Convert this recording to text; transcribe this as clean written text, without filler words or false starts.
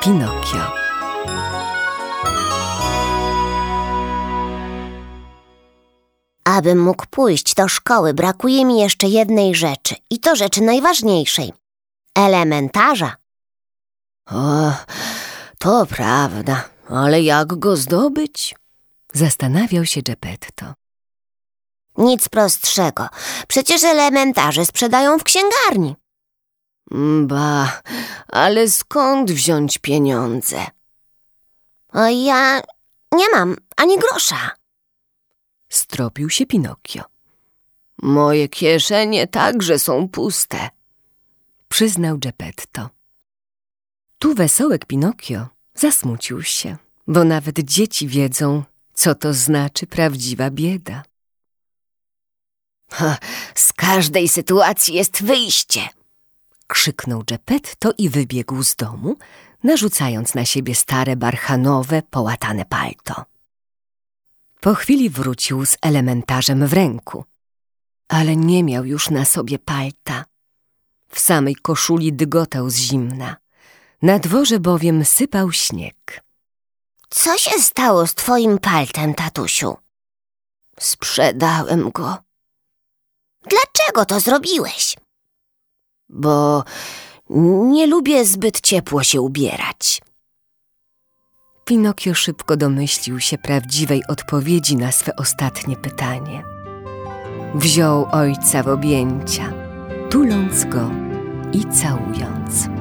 Pinokio. Abym mógł pójść do szkoły, brakuje mi jeszcze jednej rzeczy. I to rzeczy najważniejszej. Elementarza. O, to prawda, ale jak go zdobyć? Zastanawiał się Geppetto. Nic prostszego. Przecież elementarze sprzedają w księgarni. Ba, ale skąd wziąć pieniądze? A ja nie mam ani grosza. Stropił się Pinokio. Moje kieszenie także są puste, przyznał Geppetto. Tu wesołek Pinokio zasmucił się, bo nawet dzieci wiedzą, co to znaczy prawdziwa bieda. Z każdej sytuacji jest wyjście, krzyknął Geppetto i wybiegł z domu, narzucając na siebie stare barchanowe, połatane palto. Po chwili wrócił z elementarzem w ręku, ale nie miał już na sobie palta. W samej koszuli dygotał z zimna. Na dworze bowiem sypał śnieg. Co się stało z twoim paltem, tatusiu? Sprzedałem go. Dlaczego to zrobiłeś? Bo nie lubię zbyt ciepło się ubierać. Pinokio szybko domyślił się prawdziwej odpowiedzi na swe ostatnie pytanie. Wziął ojca w objęcia, tuląc go i całując.